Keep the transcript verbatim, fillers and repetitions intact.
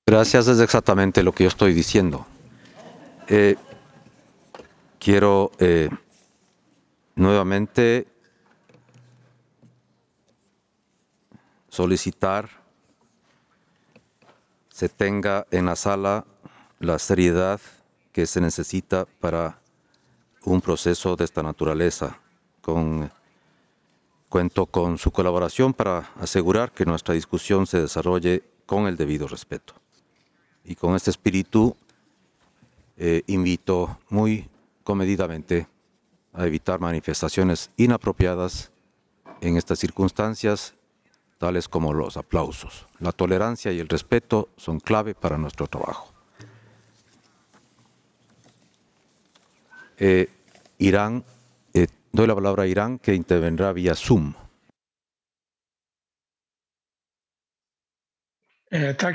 Gracias, es exactamente lo que yo estoy diciendo. Eh, quiero eh, nuevamente solicitar se tenga en la sala la seriedad que se necesita para un proceso de esta naturaleza. Con, cuento con su colaboración para asegurar que nuestra discusión se desarrolle con el debido respeto. Y con este espíritu eh, invito muy comedidamente a evitar manifestaciones inapropiadas en estas circunstancias, tales como los aplausos. La tolerancia y el respeto son clave para nuestro trabajo. Eh, Irán, eh, doy la palabra a Irán, que intervendrá vía Zoom. Eh, tack